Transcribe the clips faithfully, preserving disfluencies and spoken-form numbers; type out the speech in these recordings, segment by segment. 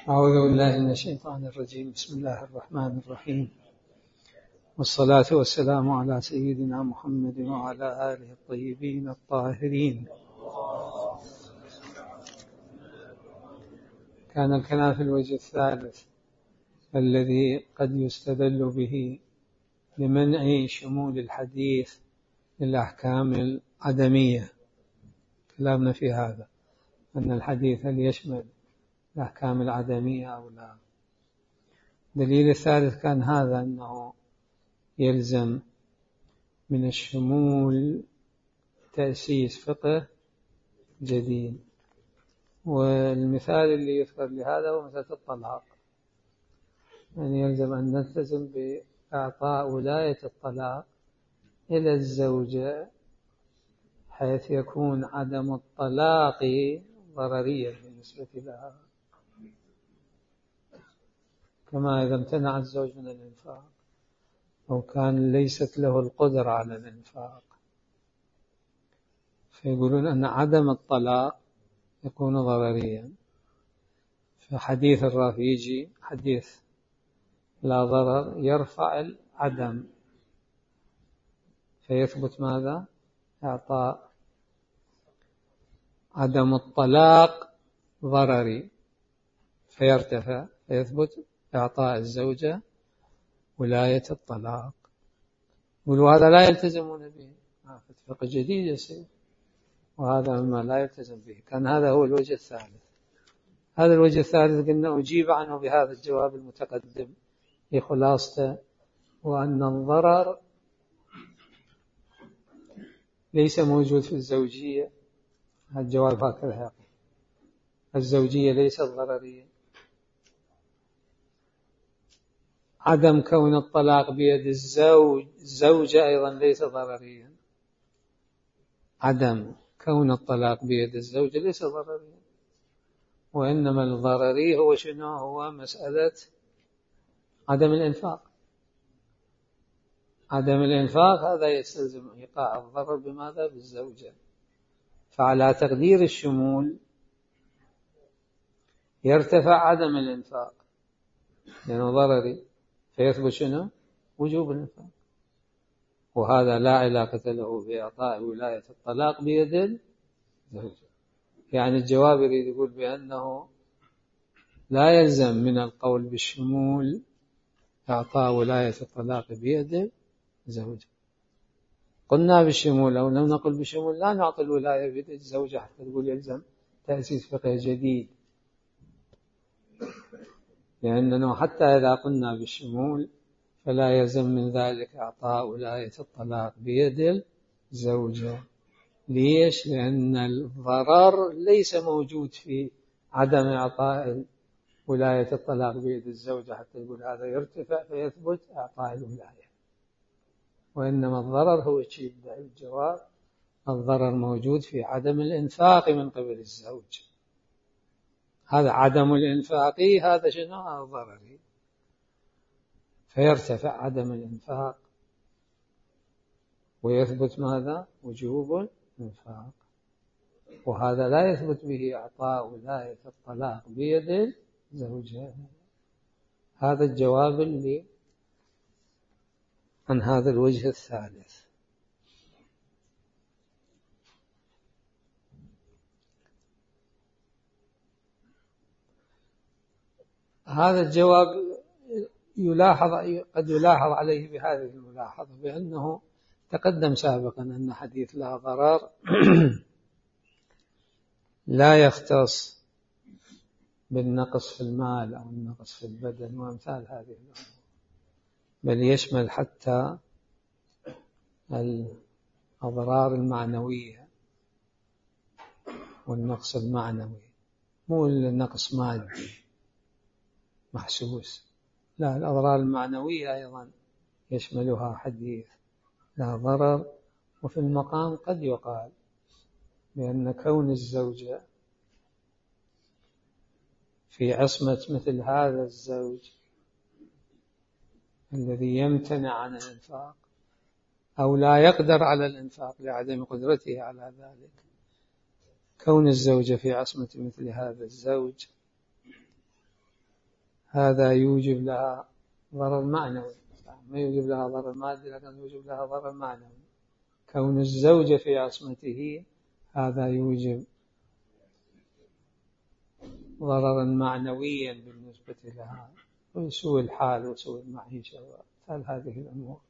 أعوذ بالله من الشيطان الرجيم. بسم الله الرحمن الرحيم، والصلاة والسلام على سيدنا محمد وعلى آله الطيبين الطاهرين. كان الكلام في الوجه الثالث الذي قد يستدل به لمنع شمول الحديث للأحكام العدمية. كلامنا في هذا أن الحديث هل يشمل الأحكام العدمية أو لا. الدليل الثالث كان هذا، أنه يلزم من الشمول تأسيس فقه جديد. والمثال اللي يذكر لهذا هو مسألة الطلاق، يعني يلزم أن نلتزم بإعطاء ولاية الطلاق إلى الزوجة حيث يكون عدم الطلاق ضرريا بالنسبة لها، كما إذا امتنع الزوج من الإنفاق أو كان ليست له القدرة على الإنفاق، فيقولون أن عدم الطلاق يكون ضرريا. فحديث الرافيجي حديث لا ضرر يرفع العدم، فيثبت ماذا؟ إعطاء عدم الطلاق ضرري، فيرتفع، فيثبت إعطاء الزوجة ولاية الطلاق. وهذا لا يلتزمون به، فقه جديد يصير، وهذا مما لا يلتزم به. كان هذا هو الوجه الثالث. هذا الوجه الثالث قلنا أجيب عنه بهذا الجواب المتقدم في خلاصته، وأن الضرر ليس موجود في الزوجية. الجواب هكذا يقول: الزوجية ليست ضررية. عدم كون الطلاق بيد الزوج الزوجة أيضا ليس ضرريا. عدم كون الطلاق بيد الزوجة ليس ضرريا، وإنما الضرري هو شنو؟ هو مسألة عدم الإنفاق. عدم الإنفاق هذا يستلزم إيقاع الضرر بماذا؟ بالزوجة. فعلى تقدير الشمول يرتفع عدم الإنفاق لأنه ضرري، فيثبت شنو؟ وجوب الإنفاق. وهذا لا علاقة له بإعطاء ولاية الطلاق بيد الزوجة. يعني الجواب يريد يقول بأنه لا يلزم من القول بالشمول إعطاء ولاية الطلاق بيد الزوجة. قلنا بالشمول أو لم نقل بالشمول لا نعطي الولاية بيد الزوجة حتى تقول يلزم تأسيس فقه جديد، لأننا حتى إذا قلنا بالشمول فلا يلزم من ذلك إعطاء ولاية الطلاق بيد الزوجة. ليش؟ لأن الضرر ليس موجود في عدم إعطاء ولاية الطلاق بيد الزوجة حتى يقول هذا يرتفع فيثبت إعطاء الولاية، وإنما الضرر هو شيء الجواب. الضرر موجود في عدم الإنفاق من قبل الزوج. هذا عدم الإنفاق، هذا شنو؟ ضرري، فيرتفع عدم الإنفاق ويثبت ماذا؟ وجوب الإنفاق. وهذا لا يثبت به إعطاء ولاية الطلاق بيد الزوجة. هذا الجواب اللي عن هذا الوجه الثالث. هذا الجواب يلاحظ قد يلاحظ عليه بهذه الملاحظة، بأنه تقدم سابقا أن حديث لا ضرر لا يختص بالنقص في المال أو النقص في البدن وأمثال هذه الأمور، بل يشمل حتى الأضرار المعنوية والنقص المعنوي، مو النقص مادي محسوس، لا، الأضرار المعنوية أيضا يشملها حديث لا ضرر. وفي المقام قد يقال بأن كون الزوجة في عصمة مثل هذا الزوج الذي يمتنع عن الإنفاق أو لا يقدر على الإنفاق لعدم قدرته على ذلك، كون الزوجة في عصمة مثل هذا الزوج هذا يوجب لها ضرر معنوي، ما يوجب لها ضرر مادي لكن يوجب لها ضرر معنوي. كون الزوجة في عصمته هذا يوجب ضررا معنويا بالنسبة لها، وسوء الحال وسوء المعيشة ومثل هذه الأمور.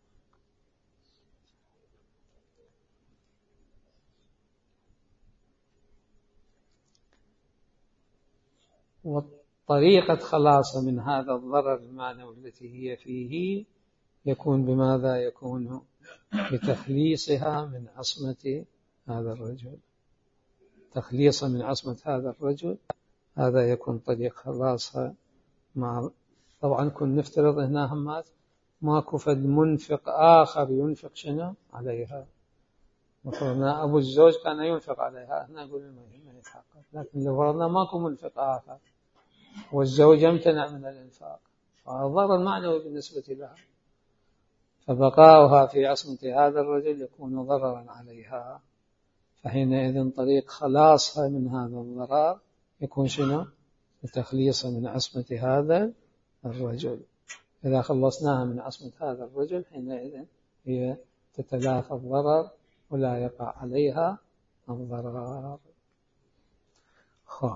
وطريقة خلاص من هذا الضرر المعنوي التي هي فيه يكون بماذا؟ يكون بتخليصها من عصمة هذا الرجل. تخليصا من عصمة هذا الرجل هذا يكون طريق خلاصها. مع طبعا كن نفترض هنا همات ماكو فد منفق آخر ينفق شنو عليها. مثلا أبو الزوج كان ينفق عليها، هنا نقول ما يتحقق، لكن لو فرضنا ماكو منفق آخر والزوج يمتنع من الإنفاق فالضرر المعنوي بالنسبة لها، فبقاؤها في عصمة هذا الرجل يكون ضررا عليها. فحينئذ طريق خلاصها من هذا الضرر يكون شنو؟ التخليص من عصمة هذا الرجل. إذا خلصناها من عصمة هذا الرجل حينئذ هي تتلافى الضرر ولا يقع عليها الضرر. خب.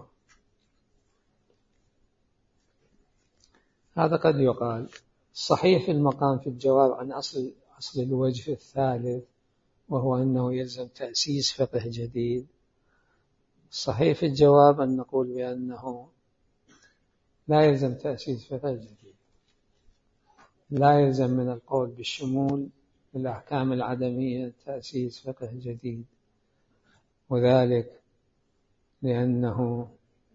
هذا قد يقال صحيح في المقام في الجواب عن أصل أصل الوجه الثالث، وهو أنه يلزم تأسيس فقه جديد. صحيح في الجواب أن نقول بأنه لا يلزم تأسيس فقه جديد، لا يلزم من القول بالشمول بالأحكام العدمية تأسيس فقه جديد، وذلك لأنه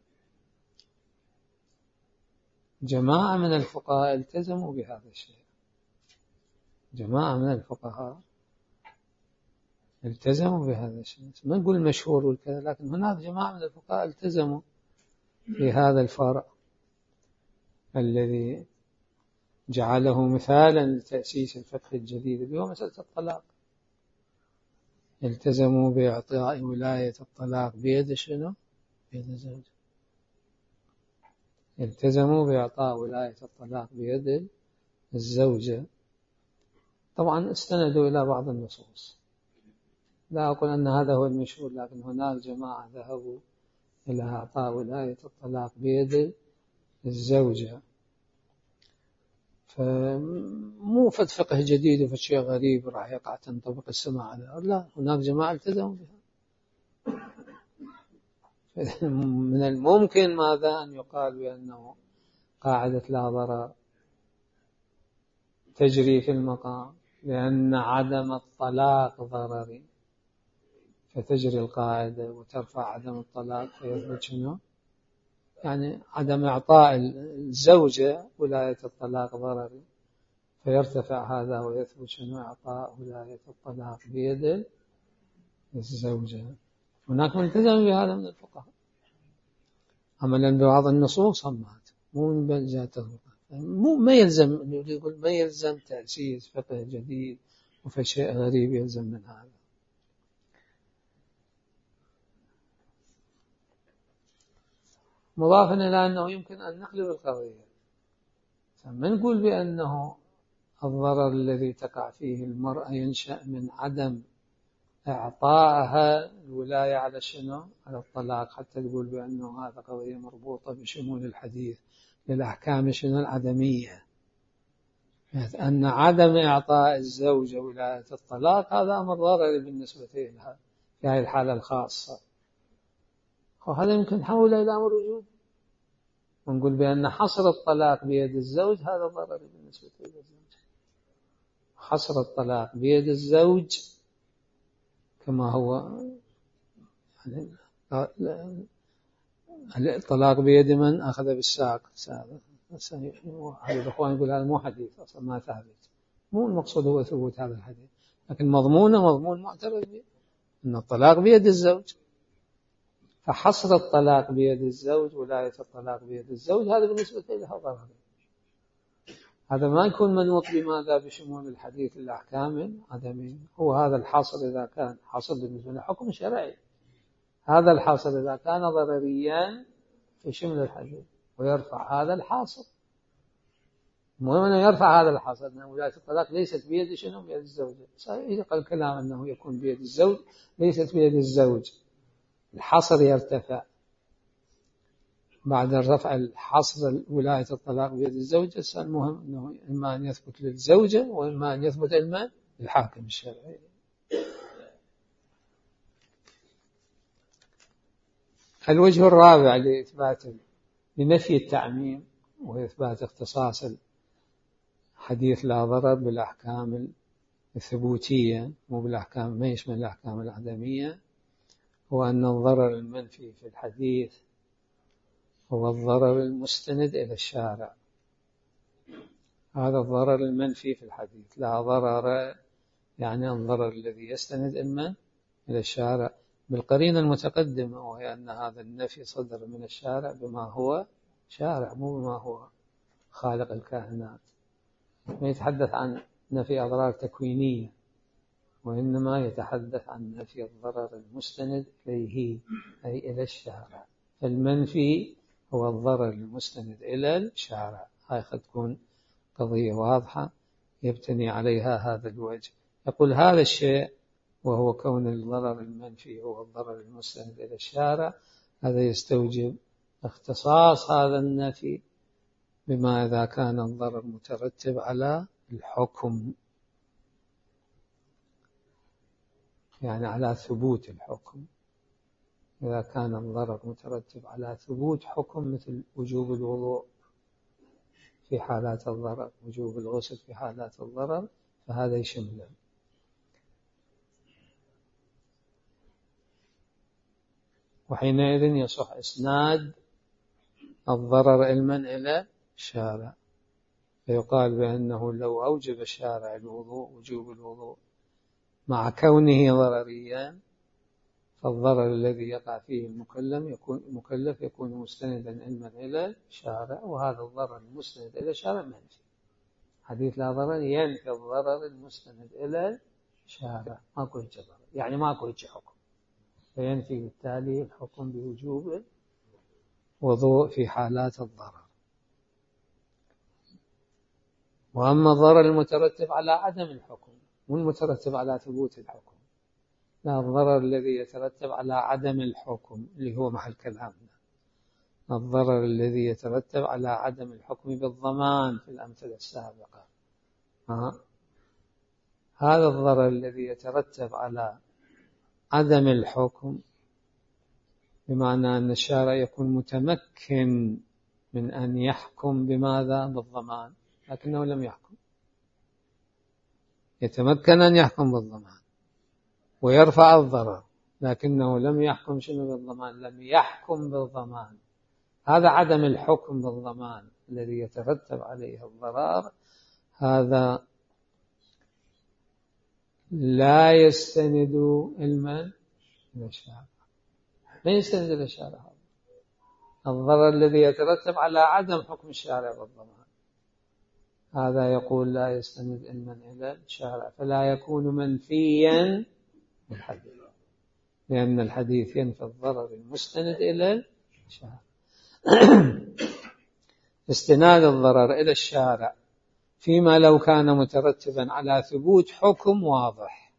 جماعة من الفقهاء التزموا بهذا الشيء. جماعة من الفقهاء التزموا بهذا الشيء، ما نقول مشهور والكذا، لكن هناك جماعة من الفقهاء التزموا بهذا الفرع الذي جعله مثالا لتأسيس الفقه الجديد اللي هو مسألة الطلاق. التزموا بإعطاء ولاية الطلاق بيد شنو؟ بيد الزوج. التزموا بإعطاء ولاية الطلاق بيد الزوجة. طبعا استندوا إلى بعض النصوص، لا أقول أن هذا هو المشهور، لكن هناك جماعة ذهبوا إلى إعطاء ولاية الطلاق بيد الزوجة. فمو فد فقه جديد وفد شيء غريب راح يقع تنطبق السماء عليه، لا، هناك جماعة التزموا بها. من الممكن ماذا أن يقال بأنه قاعدة لا ضرر تجري في المقام لأن عدم الطلاق ضرري، فتجري القاعدة وترفع عدم الطلاق فيثبت شنو؟ يعني عدم إعطاء الزوجة ولاية الطلاق ضرري، فيرتفع هذا ويثبت شنو؟ إعطاء ولاية الطلاق بيد الزوجة. هناك ملتزم بهذا من الفقهاء عملا ببعض النصوص همات، مو من بلجاته، مو ما يلزم يقول ما يلزم تأسيس فقه جديد وفي شيء غريب يلزم من هذا. مضافا إلى أنه يمكن أن نقلب القضية، ما نقول بأنه الضرر الذي تقع فيه المرأة ينشأ من عدم إعطائها الولاية على شنو؟ على الطلاق، حتى تقول بأنه هذا قضية مربوطة بشمول الحديث للأحكام شنو؟ العدمية، أن عدم إعطاء الزوجة ولاية الطلاق هذا أمر ضرري بالنسبة لها في هذه الحالة الخاصة. وهذا يمكن نحوله إلى أمر وجود، ونقول بأن حصر الطلاق بيد الزوج هذا ضرري بالنسبة للزوج. حصر الطلاق بيد الزوج كما هو يعني الطلاق بيد من أخذ بالساق. هذا الأخوان يقول هذا مو حديث أصلا، ما ثابت، مو المقصود هو ثبوت هذا الحديث، لكن مضمونه مضمون معترف به أن الطلاق بيد الزوج. فحصر الطلاق بيد الزوج ولاية الطلاق بيد الزوج هذا بالنسبة لها ضرر. هذا ما يكون منوط بماذا؟ بشمول الحديث الأحكام عدمية. هو هذا الحصر إذا كان حصر بالنسبة لحكم شرعي، هذا الحصر إذا كان ضرريا في شمل الحديث، ويرفع هذا الحاصل. المهم أنه يرفع هذا الحاصل، أن ولاية الطلاق ليست بيد شنو؟ بيد الزوجة. يبقى الكلام أنه يكون بيد الزوج، ليست بيد الزوج. الحصر يرتفع بعد رفع الحصر ولاية الطلاق بيد الزوجة. المهم أنه إما أن يثبت للزوجة وإما أن يثبت المال الحاكم الشرعي. الوجه الرابع لإثبات لنفي التعميم وإثبات اختصاص الحديث لا ضرر بالأحكام الثبوتية مو بالأحكام، ما يشمل الأحكام العدمية، هو أن الضرر المنفي في الحديث هو الضرر المستند إلى الشارع. هذا الضرر المنفي في الحديث، لا ضرر يعني الضرر الذي يستند إما إلى الشارع بالقرينة المتقدمة، وهي أن هذا النفي صدر من الشارع بما هو شارع مو بما هو خالق الكائنات. ما يتحدث عن نفي أضرار تكوينية، وإنما يتحدث عن نفي الضرر المستند إليه أي إلى الشارع. المنفي هو الضرر المستند إلى الشارع. هاي قد تكون قضية واضحة يبتني عليها هذا الوجه. يقول هذا الشيء وهو كون الضرر المنفي هو الضرر المستند إلى الشارع، هذا يستوجب اختصاص هذا النفي بما إذا كان الضرر مترتب على الحكم، يعني على ثبوت الحكم. إذا كان الضرر مترتب على ثبوت حكم مثل وجوب الوضوء في حالات الضرر، وجوب الغسل في حالات الضرر، فهذا يشمله. وحينئذ يصح إسناد الضرر علما إلى الشارع، فيقال بأنه لو أوجب الشارع الوضوء وجوب الوضوء مع كونه ضرريا، فالضرر الذي يقع فيه المكلف يكون مكلف يكون مستندا علما إلى الشارع، وهذا الضرر المستند إلى الشارع منفي. حديث لا ضرر ينفي الضرر المستند إلى الشارع، ماكو هيك ضرر، يعني ماكو هيك حكم، فينفي بالتالي الحكم بوجوب وضوء في حالات الضرر. وأما الضرر المترتب على عدم الحكم والمترتب على ثبوت الحكم، لا، الضرر الذي يترتب على عدم الحكم اللي هو محل كلامنا، الضرر الذي يترتب على عدم الحكم بالضمان في الأمثلة السابقة. ها؟ هذا الضرر الذي يترتب على عدم الحكم بمعنى أن الشارع يكون متمكن من أن يحكم بماذا؟ بالضمان، لكنه لم يحكم. يتمكن أن يحكم بالضمان ويرفع الضرر، لكنه لم يحكم شنو بالضمان؟ لم يحكم بالضمان. هذا عدم الحكم بالضمان الذي يترتب عليه الضرر، هذا لا يستند علما إلى الشارع، ما يستند إلى الشارع. الضرر الذي يترتب على عدم حكم الشارع بالضمان، هذا يقول لا يستند علما إلى الشارع، فلا يكون منفيا الحديث، لأن الحديث ينفي الضرر المستند إلى الشارع. استناد الضرر إلى الشارع فيما لو كان مترتبا على ثبوت حكم واضح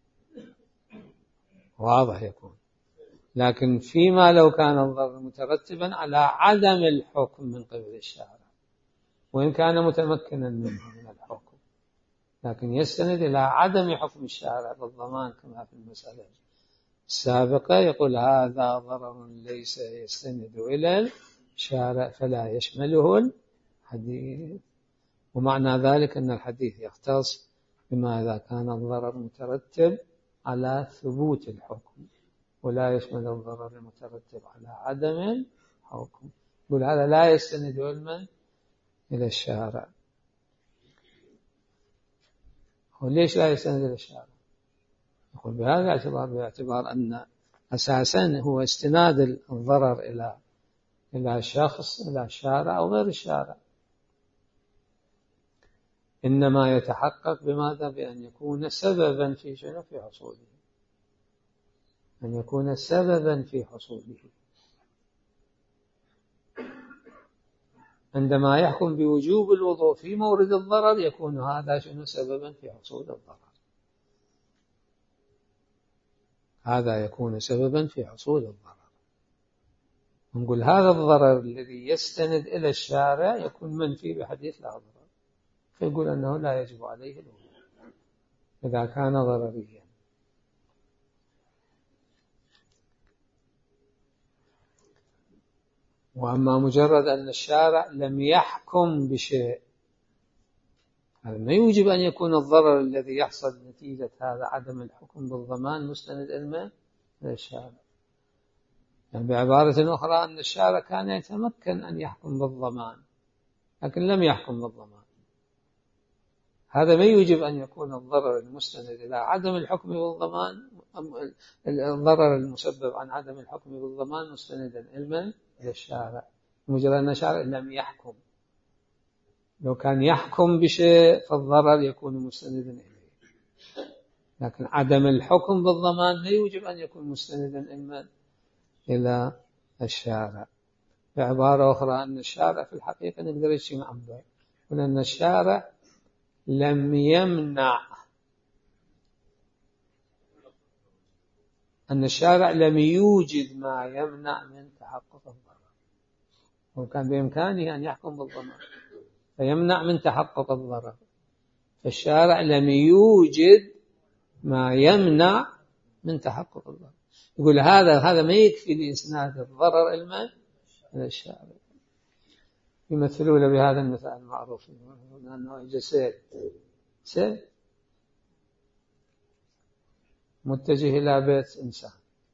واضح يكون، لكن فيما لو كان الضرر مترتبا على عدم الحكم من قبل الشارع، وإن كان متمكنا منه من الحكم، لكن يستند إلى عدم حكم الشارع بالضمان كما في المسألة السابقة، يقول هذا ضرر ليس يستند إلى الشارع فلا يشمله الحديث. ومعنى ذلك أن الحديث يختص بما إذا كان الضرر مترتب على ثبوت الحكم، ولا يشمل الضرر المترتب على عدم الحكم. يقول هذا لا يستند علما إلى الشارع. وليش لا يستند إلى الشارع؟ يقول بهذا الاعتبار، باعتبار أن أساسا هو استناد الضرر إلى إلى شخص، إلى الشارع أو غير الشارع، إنما يتحقق بماذا؟ بأن يكون سببا في شنو؟ في حصوله، أن يكون سببا في حصوله. عندما يحكم بوجوب الوضوء في مورد الضرر يكون هذا شنو سببا في حصول الضرر، هذا يكون سببا في حصول الضرر. نقول هذا الضرر الذي يستند إلى الشارع يكون منفي بحديث لا ضرر، فيقول أنه لا يجب عليه الوضوء إذا كان ضرريا. وأما مجرد أن الشارع لم يحكم بشيء، هذا ما يوجب أن يكون الضرر الذي يحصل نتيجة هذا عدم الحكم بالضمان مستند إلى الشارع. يعني بعبارة أخرى أن الشارع كان يتمكن أن يحكم بالضمان لكن لم يحكم بالضمان، هذا ما يوجب أن يكون الضرر المستند إلى عدم الحكم بالضمان، الضرر المسبب عن عدم الحكم بالضمان مستندا إلى الشارع، مجرد أن الشارع لم يحكم. لو كان يحكم بشيء فالضرر يكون مستندا إليه، لكن عدم الحكم بالضمان لا يوجب أن يكون مستندا إما إلى الشارع. بعبارة أخرى أن الشارع في الحقيقة نقدر نجمع به، وأن الشارع لم يمنع، أن الشارع لم يوجد ما يمنع من تحقق الضرر، وكان بإمكانه أن يحكم بالضمان فيمنع من تحقق الضرر، فالشارع لم يوجد ما يمنع من تحقق الضرر. يقول هذا هذا ما يكفي لإسناد الضرر إلى الشارع. يمثلون بهذا المثال المعروف أنه يجي سيل سيل متجه إلى بيت إنسان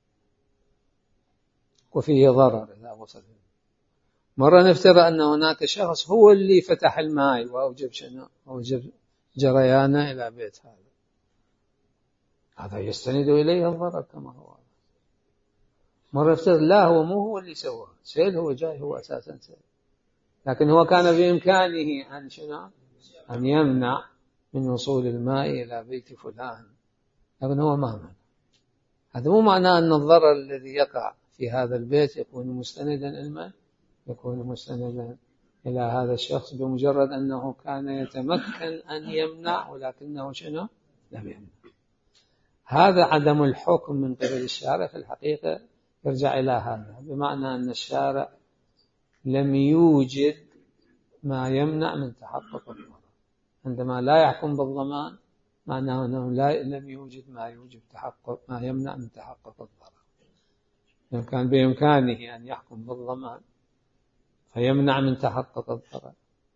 وفيه ضرر إذا وصل. مرة نفترض أن هناك شخص هو اللي فتح الماء وأوجب شنو أوجب جريانه إلى بيت هذا، هذا يستند إليه الضرر كما هو. مرة نفترض لا هو مو هو اللي سواه، سيل هو جاي هو أساسا سيل، لكن هو كان بإمكانه أن شنو أن يمنع من وصول الماء إلى بيت فلان، لكن هو ما منع. هذا مو معناه أن الضرر الذي يقع في هذا البيت يكون مستندا إلى يكون مستندا إلى هذا الشخص بمجرد أنه كان يتمكن أن يمنع ولكنه شنو لم يمنع. هذا عدم الحكم من قبل الشارع في الحقيقة يرجع إلى هذا، بمعنى أن الشارع لم يوجد ما يمنع من تحقق الضرر. عندما لا يحكم بالضمان معناه أنه لا لم يوجد ما يوجب تحقق ما يمنع من تحقق الضرر. لو كان بإمكانه أن يحكم بالضمان فيمنع من تحقق الضرر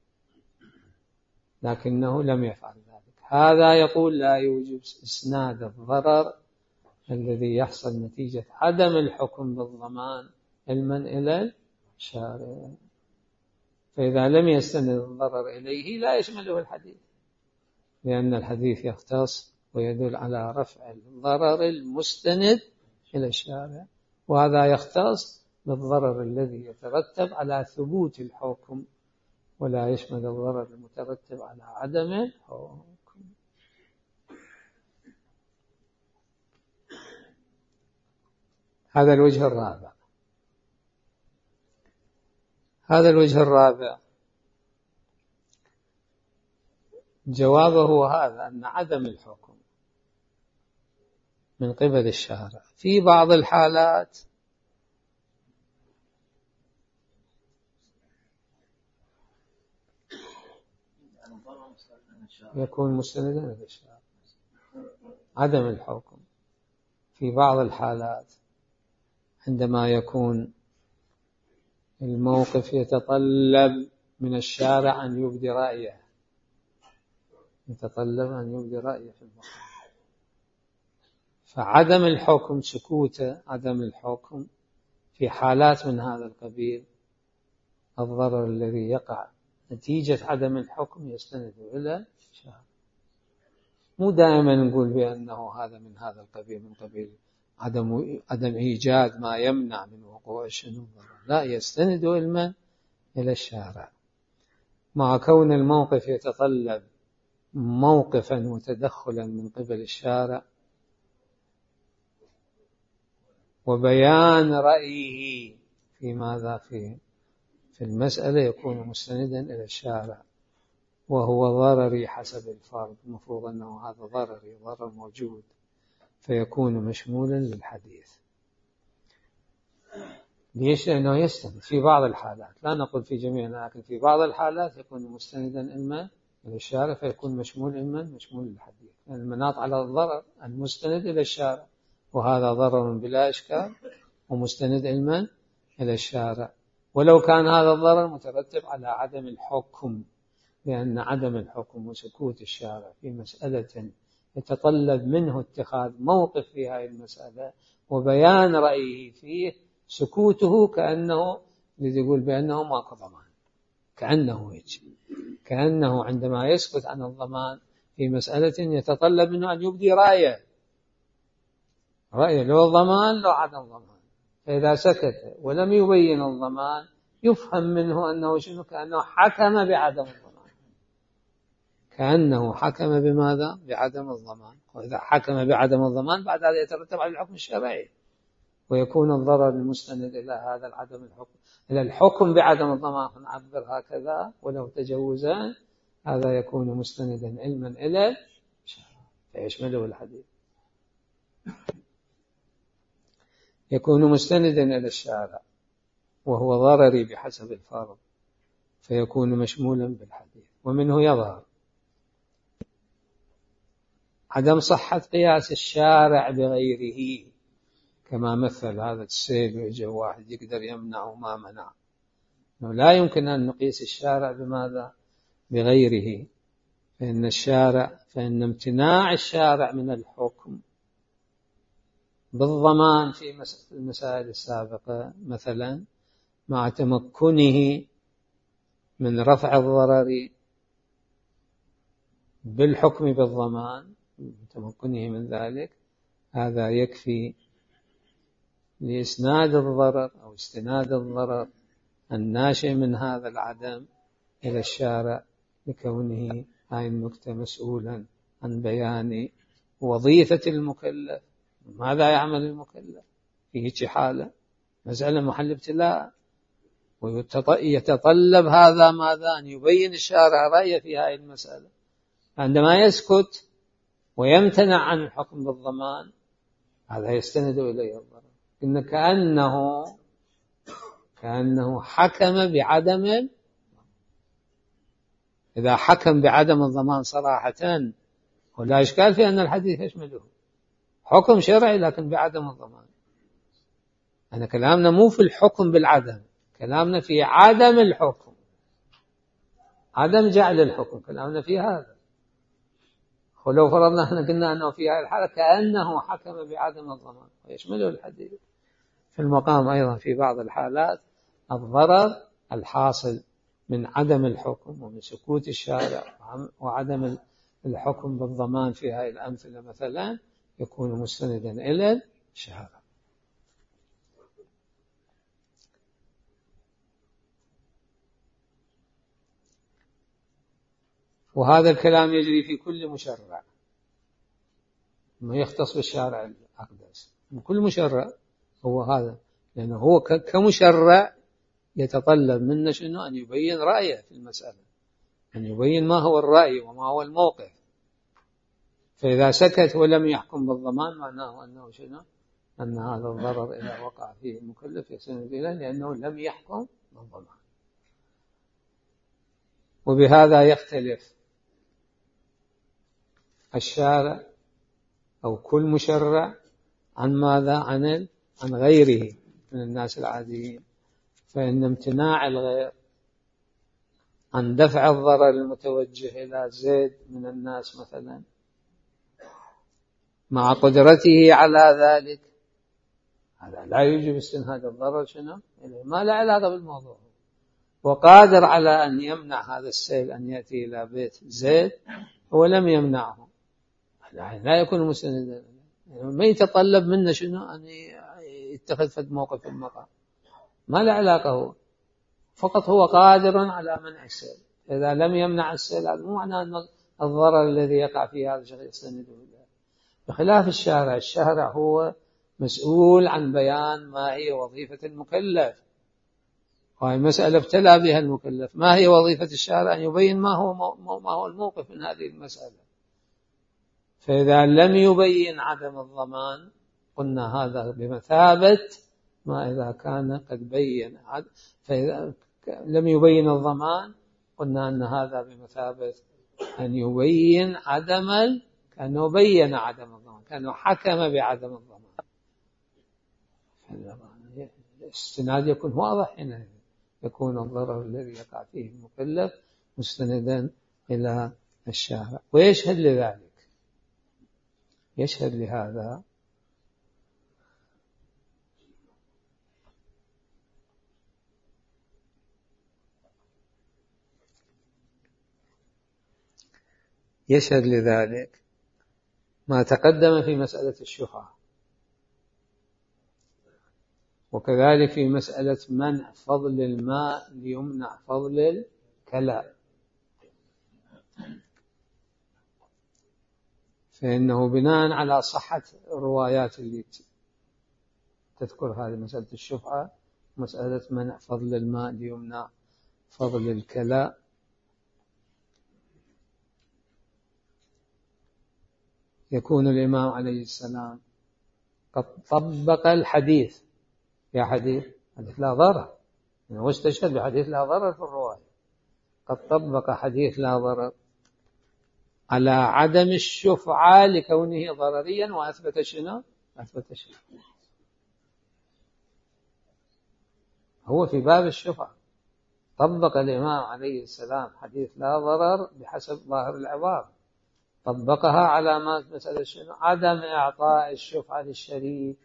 لكنه لم يفعل ذلك، هذا يقول لا يوجب إسناد الضرر الذي يحصل نتيجة عدم الحكم بالضمان علما إلى الشارع. فإذا لم يستند الضرر إليه لا يشمله الحديث، لأن الحديث يختص ويدل على رفع الضرر المستند إلى الشارع، وهذا يختص بالضرر الذي يترتب على ثبوت الحكم ولا يشمل الضرر المترتب على عدم الحكم. هذا الوجه الرابع. هذا الوجه الرابع جوابه هذا أن عدم الحكم من قبل الشارع في بعض الحالات يكون مستندا إلى الشارع. عدم الحكم في بعض الحالات عندما يكون الموقف يتطلب من الشارع أن يبدي رأيه، يتطلب أن يبدي رأيه في الموقف، فعدم الحكم سكوته عدم الحكم في حالات من هذا القبيل الضرر الذي يقع نتيجة عدم الحكم يستند إلى الشارع. مو دائما نقول بأنه هذا من هذا القبيل من قبيل عدم عدم إيجاد ما يمنع من وقوع الشنو الضرر، لا يستند إلى إلى الشارع مع كون الموقف يتطلب موقفا وتدخلا من قبل الشارع وبيان رأيه في ماذا في في المسألة يكون مستندا إلى الشارع، وهو ضرري حسب الفرض، المفروض أنه هذا ضرري، ضرر موجود، فيكون مشمولا للحديث. ليش؟ لأنه يستند في بعض الحالات، لا نقول في جميعها، لكن في بعض الحالات يكون مستندا إما إلى الشارع فيكون مشمول إما مشمول للحديث، يعني المناط على الضرر المستند إلى الشارع، وهذا ضرر بلا إشكال ومستند إما إلى الشارع، ولو كان هذا الضرر مترتب على عدم الحكم، لأن عدم الحكم وسكوت الشارع في مسألة يتطلب منه اتخاذ موقف في هذه المسألة وبيان رأيه فيه، سكوته كأنه يقول بأنه ماكو ضمان، كأنه هيك، كأنه عندما يسكت عن الضمان في مسألة يتطلب منه أن يبدي رأيه، رأيه لو الضمان لو عدم ضمان، فإذا سكت ولم يبين الضمان يفهم منه أنه شنو؟ كأنه حكم بعدم الضمان، كأنه حكم بماذا؟ بعدم الضمان، وإذا حكم بعدم الضمان بعد هذا يترتب على الحكم الشرعي، ويكون الضرر المستند إلى هذا العدم الحكم إلى الحكم بعدم الضمان، نعبر هكذا ولو تجوزان، هذا يكون مستندا علما إلى فيشمله الحديث، يكون مستندا إلى الشارع وهو ضرري بحسب الفرض، فيكون مشمولا بالحديث. ومنه يظهر عدم صحة قياس الشارع بغيره، كما مثل هذا السيل ويجي واحد يقدر يمنع وما منع، لا يمكن أن نقيس الشارع بماذا؟ بغيره، فإن الشارع فإن امتناع الشارع من الحكم بالضمان في المسائل السابقة مثلا مع تمكنه من رفع الضرر بالحكم بالضمان، تمكنه من ذلك، هذا يكفي لإسناد الضرر أو استناد الضرر الناشئ من هذا العدم إلى الشارع، لكونه هاي النكتة مسؤولا عن بيان وظيفة المكلف، ماذا يعمل المكلف في هيك حالة، مسألة محل ابتلاء، ويتطلب هذا ماذا؟ أن يبين الشارع رأيه في هذه المسألة، عندما يسكت ويمتنع عن الحكم بالضمان هذا يستند إليه الضرر، إن كأنه كأنه حكم بعدم، إذا حكم بعدم الضمان صراحة ولا إشكال في أن الحديث يشمله حكم شرعي لكن بعدم الضمان. أنا كلامنا مو في الحكم بالعدم، كلامنا في عدم الحكم، عدم جعل الحكم، كلامنا في هذا. ولو فرضنا احنا قلنا أنه في هذه الحالة كأنه حكم بعدم الضمان ويشمله الحديث. في المقام أيضا في بعض الحالات الضرر الحاصل من عدم الحكم ومن سكوت الشارع وعدم الحكم بالضمان في هذه الأمثلة مثلا يكون مستندا إلى الشارع. وهذا الكلام يجري في كل مشرع، ما يختص بالشارع الأقدس، كل مشرع هو هذا، لأنه هو كمشرع يتطلب منا شنو؟ أن يبين رأيه في المسألة، أن يبين ما هو الرأي وما هو الموقف، فإذا سكت ولم يحكم بالضمان معناه أنه شنو؟ أن هذا الضرر إذا وقع فيه المكلف يستند إليه لأنه لم يحكم بالضمان. وبهذا يختلف الشارع أو كل مشرع عن ماذا؟ عن عن غيره من الناس العاديين، فإن امتناع الغير عن دفع الضرر المتوجه إلى زيد من الناس مثلا مع قدرته على ذلك هذا لا يوجب استنهاد الضرر شنو؟ ما لا علاقة بالموضوع، وقادر على أن يمنع هذا السيل أن يأتي إلى بيت زيد ولم يمنعه، لا يكون مستندا، ما يتطلب منه شنو؟ أن يتخذ فد موقف في المقام، ما له علاقة، هو فقط هو قادر على منع السيل، إذا لم يمنع السيل هذا مو معناه أن الضرر الذي يقع في هذا الشيء يستنده إليه. بخلاف الشارع، الشارع هو مسؤول عن بيان ما هي وظيفة المكلف، وهي مسألة ابتلى بها المكلف. ما هي وظيفة الشارع؟ أن يبين ما هو ما هو الموقف من هذه المسألة. فإذا لم يبين عدم الضمان قلنا هذا بمثابة ما إذا كان قد بين. فإذا لم يبين الضمان قلنا أن هذا بمثابة أن يبين عدم ال... كأنه بين عدم الضمان، كأنه حكم بعدم الضمان. الاستناد يكون واضح هنا، يكون الضرر الذي يقع فيه المكلف مستندا إلى الشارع. ويشهد لذلك، يشهد لهذا يشهد لذلك ما تقدم في مسألة الشفعة، وكذلك في مسألة منع فضل الماء ليمنع فضل الكلاء، فإنه بناء على صحة الروايات اللي تذكر هذه مسألة الشفعة، مسألة منع فضل الماء ليمنع فضل الكلاء، يكون الإمام عليه السلام قد طبق الحديث. يا حديث حديث لا ضرر، يعني استشهد بحديث لا ضرر في الرواية، قد طبق حديث لا ضرر على عدم الشفعة لكونه ضرريا، وأثبت شنو؟ أثبت شنو؟ هو في باب الشفعة طبق الإمام عليه السلام حديث لا ضرر بحسب ظاهر العبارة، طبقها على ما مسألة شنو؟ عدم إعطاء الشفعة للشريك،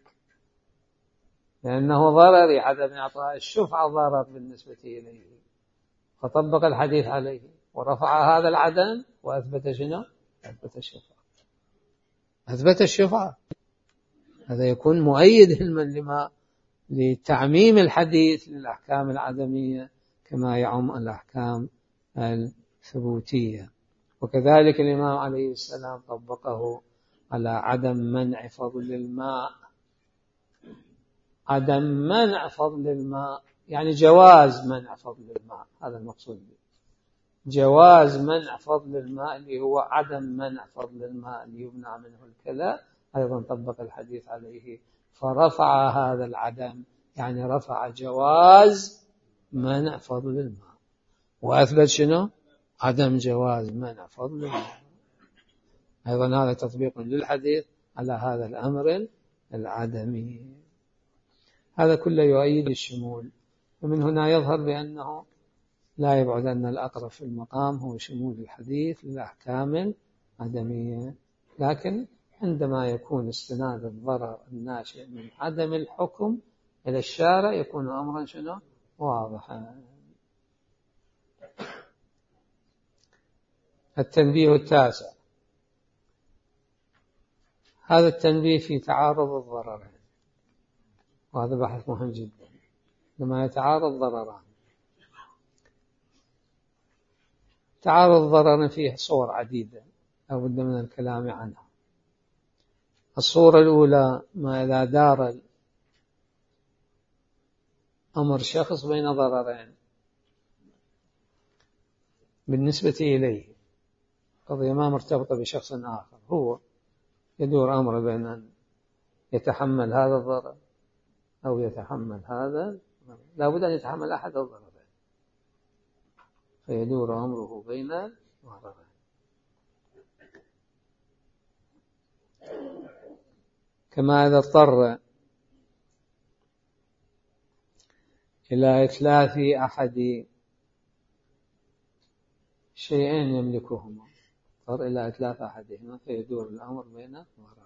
لأنه ضرري، عدم إعطاء الشفعة ضرر بالنسبة إليه، فطبق الحديث عليه ورفع هذا العدم وأثبت شنو؟ أثبت الشفعة. أثبت الشفعة، هذا يكون مؤيد لما لتعميم الحديث للأحكام العدمية كما يعم الأحكام الثبوتية. وكذلك الإمام عليه السلام طبقه على عدم منع فضل الماء، عدم منع فضل الماء يعني جواز منع فضل الماء، هذا المقصود به، جواز منع فضل الماء اللي هو عدم منع فضل الماء اللي يمنع منه الكلاء، أيضا طبق الحديث عليه فرفع هذا العدم، يعني رفع جواز منع فضل الماء وأثبت شنو؟ عدم جواز منع فضل الماء. أيضا هذا تطبيق للحديث على هذا الأمر العدمي. هذا كله يؤيد الشمول، ومن هنا يظهر بأنه لا يبعد أن الأقرب في المقام هو شمول الحديث للأحكام العدمية، لكن عندما يكون استناد الضرر الناشئ من عدم الحكم إلى الشارع يكون أمرا شنو؟ واضحا. التنبيه التاسع، هذا التنبيه في تعارض الضررين، وهذا بحث مهم جدا. لما يتعارض ضرران، تعارض ضرر فيه صور عديدة لا بد من الكلام عنها. الصورة الأولى ما إذا دار أمر شخص بين ضررين بالنسبة إليه، قضية ما مرتبطة بشخص آخر، هو يدور أمر بين أن يتحمل هذا الضرر أو يتحمل هذا، لا بد أن يتحمل أحد الضررين، فيدور أمره بين الضررين. كما إذا اضطر إلى إتلاف أحد شيئين يملكهما، اضطر إلى إتلاف أحدهما فيدور الأمر بين الضررين.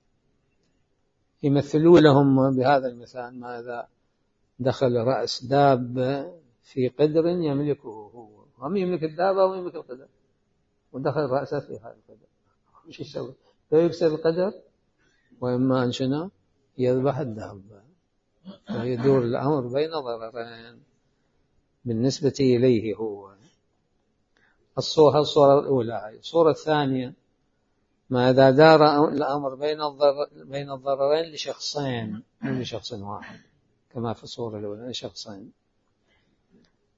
يمثلوا لهم بهذا المثال ما إذا دخل رأس دابة في قدر يملكه هو، هم يملك الدابة ويملك القدر، ودخل رأسه في هذا القدر، مش يسوي؟ لا يكسر القدر، وإما أن شنو؟ يذبح الدابة، فيدور الأمر بين ضررين بالنسبة إليه هو. الصورة الصورة الأولى. الصورة الثانية ما إذا دار الأمر بين الضرر بين الضررين لشخصين، مو لشخص واحد كما في الصورة الأولى، لشخصين.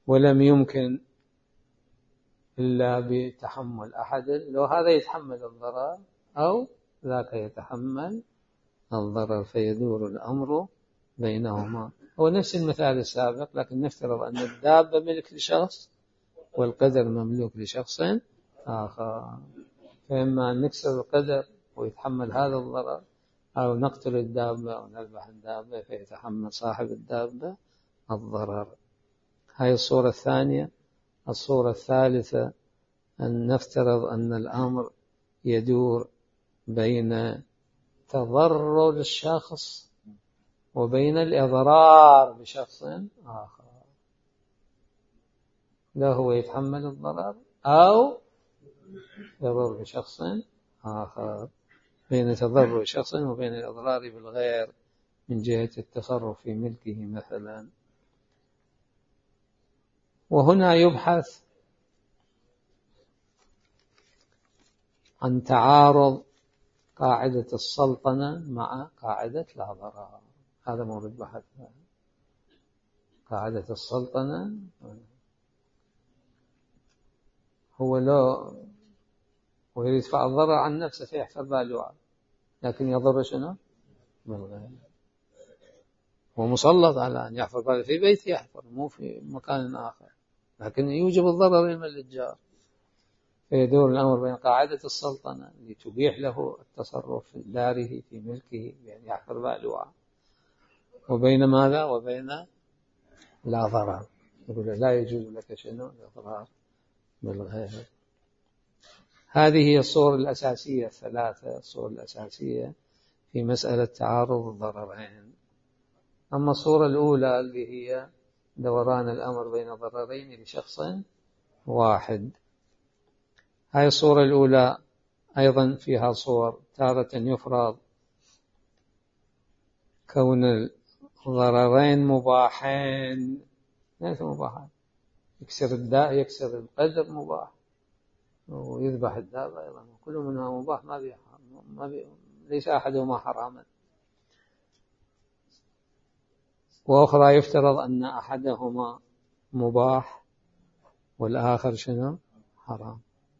ولم يمكن إلا بتحمل أحد، لو هذا يتحمل الضرر أو ذاك يتحمل الضرر، فيدور الأمر بينهما. هو نفس المثال السابق، لكن نفترض أن الدابة ملك لشخص والقدر مملوك لشخص آخر، فإما أن نكسر القدر ويتحمل هذا الضرر، أو نقتل الدابة أو نذبح الدابة فيتحمل صاحب الدابة الضرر. هذه الصورة الثانية. الصورة الثالثة أن نفترض أن الأمر يدور بين تضرر الشخص وبين الإضرار بشخص آخر، لا هو يتحمل الضرر أو يضر بشخص آخر، بين تضرر شخص وبين الإضرار بالغير من جهة التصرف في ملكه مثلا. وهنا يبحث عن تعارض قاعدة السلطنة مع قاعدة لا ضرر، هذا مورد بحثنا. قاعدة السلطنة هو لا ويدفع الضرر عن نفسه فيحفظ باله، لكن يضر شنو؟ بالغير. هو مسلط على أن يحفظ باله في بيت يحفظ، مو في مكان آخر، لكن يوجب الضرر لمن للجار. فيدور الأمر بين قاعدة السلطنة اللي تبيح له التصرف في داره في ملكه يعني يحفظ باله، وبين ماذا؟ وبين لا ضرر، يقول لا يجوز لك شنو؟ الإضرار بالغير. هذه هي الصور الأساسية الثلاثة، الصور الأساسية في مسألة تعارض الضررين. أما الصورة الأولى اللي هي دوران الأمر بين ضررين لشخص واحد، هذه الصورة الأولى أيضا فيها صور. تارة يفرض كون الضررين مباحين، ليس مباحين، يكسر الداء يكسر القدر مباح، ويذبح الدابة أيضا، كل منها مباح، ما بي ما بي ليس أحدهما حراما. وأخرى يفترض أن أحدهما مباح والآخر شنو؟ حرام،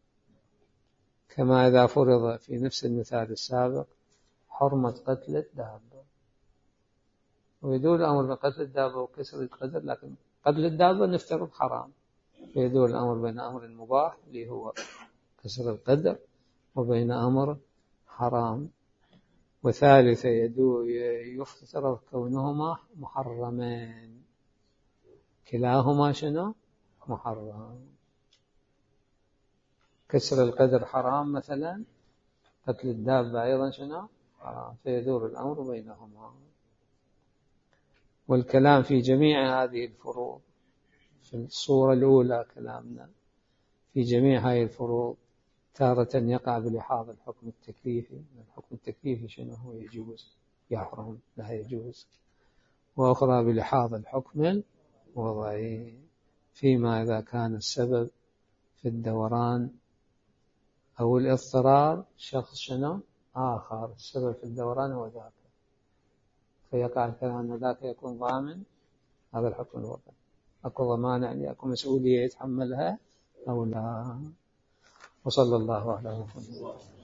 كما إذا فرض في نفس المثال السابق حرمة قتل الدابة، ويدور الأمر بقتل الدابة وكسر القدر، لكن قتل الدابة نفترض حرام، فيدور الأمر بين أمر مباح اللي هو كسر القدر وبين أمر حرام. وثالثة يفترض كونهما محرمين، كلاهما شنو؟ محرم. كسر القدر حرام مثلا، قتل الدابة أيضا شنو؟ حرام، فيدور الأمر بينهما. والكلام في جميع هذه الفروض، في الصورة الأولى كلامنا في جميع هذه الفروض تارة يقع بلحاظ الحكم التكليفي، الحكم التكليفي شنو هو؟ يجوز، يحرم، لا يجوز. وأخرى بلحاظ الحكم الوضعي، فيما إذا كان السبب في الدوران أو الاضطرار شخص شنو؟ آخر، السبب في الدوران هو ذاك، فيقع الكلام أن ذاك يكون ضامن، هذا الحكم الوضعي، أكو ضمان يعني أكو مسؤولية يتحملها أو لا. وصلى الله على محمد.